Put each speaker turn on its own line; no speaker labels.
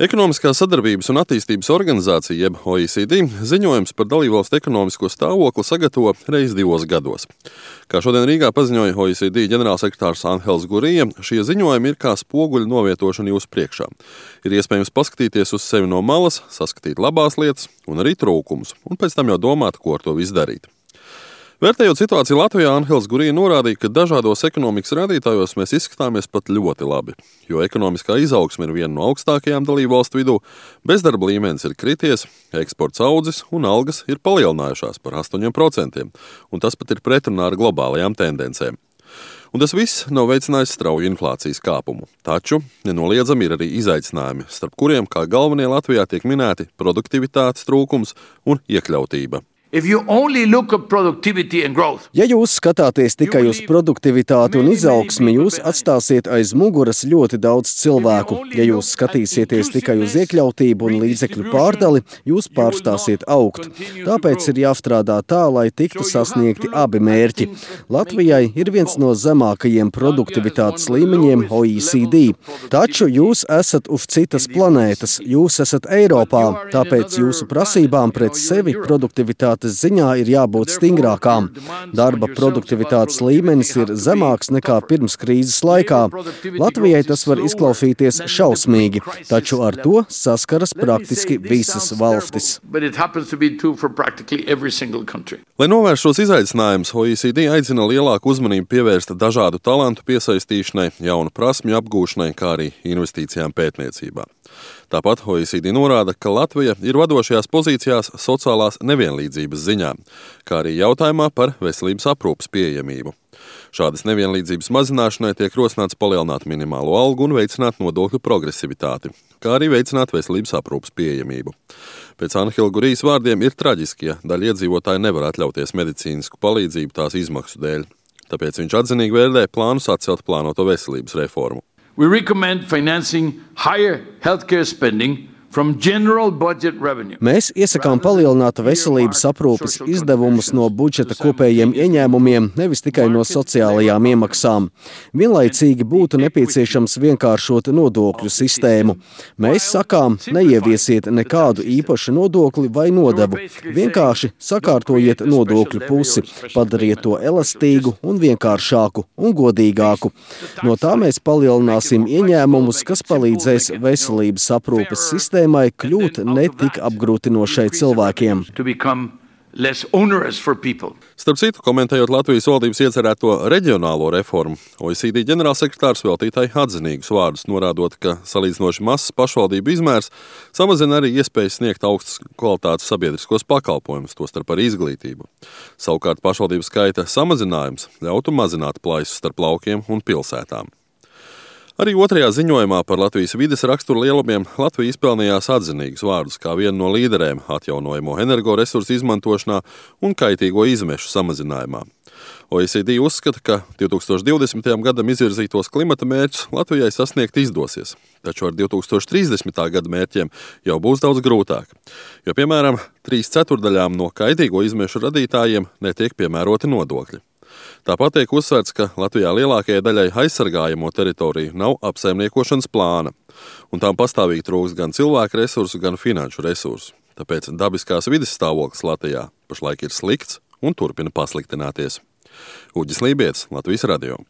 Ekonomiskās sadarbības un attīstības organizācija, jeb OECD, ziņojums par dalībvalstu ekonomisko stāvokli sagatavo reiz 2 gados. Kā šodien Rīgā paziņoja OECD ģenerālsekretārs Anhels Gurija, šie ziņojumi ir kā spoguļu novietošana jūsu priekšā. Ir iespējams paskatīties uz sevi no malas, saskatīt labās lietas un arī trūkumus, un pēc tam jau domāt, ko ar to visu darīt. Vērtējot situāciju Latvijā, Anhels Gurija norādīja, ka dažādos ekonomikas rādītājos mēs izskatāmies pat ļoti labi, jo ekonomiskā izaugsme ir viena no augstākajām dalībvalstu vidū, bezdarba līmenis ir krities, eksports audzis un algas ir palielinājušās par 8%, un tas pat ir pretrunā ar globālajām tendencēm. Un tas viss nav veicinājis strauju inflācijas kāpumu, taču nenoliedzami ir arī izaicinājumi, starp kuriem kā galvenie Latvijā tiek minēti produktivitātes trūkums un iekļautība.
Ja jūs skatāties tikai uz produktivitāti un izaugsmi, jūs atstāsiet aiz muguras ļoti daudz cilvēku. Ja jūs skatīsieties tikai uz iekļautību un līdzekļu pārdali, jūs pārstāsiet augt. Tāpēc ir jāstrādā tā, lai tiktu sasniegti abi mērķi. Latvijai ir viens no zemākajiem produktivitātes līmeņiem OECD. Taču jūs esat uz citas planētas, jūs esat Eiropā, tāpēc jūsu prasībām pret sevi produktivitātes ziņā ir jābūt stingrākām. Darba produktivitātes līmenis ir zemāks nekā pirms krīzes laikā. Latvijai tas var izklausīties šausmīgi, taču ar to saskaras praktiski visas valstis.
Lai novērstu šos izaicinājumus, OECD aicina lielāku uzmanību pievērst dažādu talantu piesaistīšanai, jaunu prasmju apgūšanai, kā arī investīcijām pētniecībā. Tāpat OECD norāda, ka Latvija ir vadošajās pozīcijās sociālās nevienlīdzības ziņā, kā arī jautājumā par veselības aprūpes pieejamību. Šādas nevienlīdzības mazināšanai tiek rosināts palielināt minimālo algu un veicināt nodokļu progresivitāti, kā arī veicināt veselības aprūpes pieejamību. Pēc Anhela Gurijas vārdiem ir traģiski, ja daļa iedzīvotāji nevar atļauties medicīnisku palīdzību tās izmaksu dēļ. Tāpēc viņš atzinīgi vērtē plānus atcelt plānoto veselības reformu.
We recommend financing higher healthcare spending from general budget revenue.
Mēs iesakām palielināt veselības aprūpes izdevumus no budžeta kopējiem ieņēmumiem, nevis tikai no sociālajām iemaksām. Vienlaicīgi būtu nepieciešams vienkāršot nodokļu sistēmu. Mēs sakām, neieviesiet nekādu īpašu nodokli vai nodevu. Vienkārši sakārtojiet nodokļu pusi, padariet to elastīgu un vienkāršāku un godīgāku. No tā mēs palielināsim ieņēmumus, kas palīdzēs veselības aprūpes sistēmai kļūt ne tik apgrūtinošai cilvēkiem.
Starp citu, komentējot Latvijas valdības iecerēto reģionālo reformu, OECD ģenerālsekretārs veltītāji atzinīgus vārdus, norādot, ka salīdzinoši mazs pašvaldību izmērs samazina arī iespējas sniegt augstas kvalitātes sabiedriskos pakalpojumus, tostarp arī izglītību. Savukārt pašvaldību skaita samazinājums ļautu mazināt plaisu starp laukiem un pilsētām. Arī otrajā ziņojumā par Latvijas vides rakstura lielumiem Latvija izpelnījās atzinīgus vārdus kā viena no līderēm atjaunojamo energoresursu izmantošanā un kaitīgo izmešu samazinājumā. OECD uzskata, ka 2020. gadam izvirzītos klimata mērķus Latvijai sasniegt izdosies, taču ar 2030. gada mērķiem jau būs daudz grūtāk, jo, piemēram, 3/4 no kaitīgo izmešu radītājiem netiek piemēroti nodokļi. Tāpat tiek uzsvērts, ka Latvijā lielākajai daļai aizsargājamo teritoriju nav apsaimniekošanas plāna, un tām pastāvīgi trūkst gan cilvēku resursu, gan finanšu resursu. Tāpēc dabiskās vides stāvoklis Latvijā pašlaik ir slikts un turpina pasliktināties. Uģis Lībietis, Latvijas radio.